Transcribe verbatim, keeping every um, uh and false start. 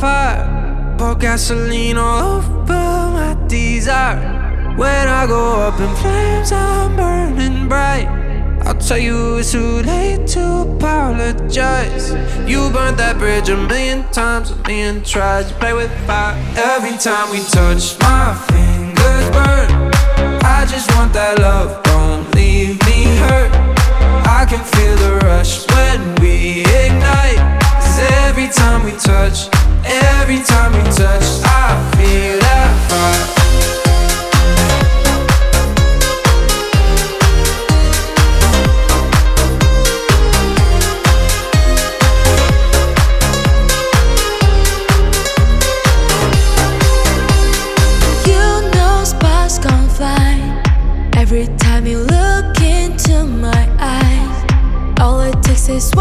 fire. Pour gasoline all over my desire. When I go up in flames, I'm burning bright. I'll tell you it's too late to apologize. You burnt that bridge a million times, a million tries. You play with fire. Every time we touch, my fingers burn. I just want that love, don't leave me hurt. I can feel the rush when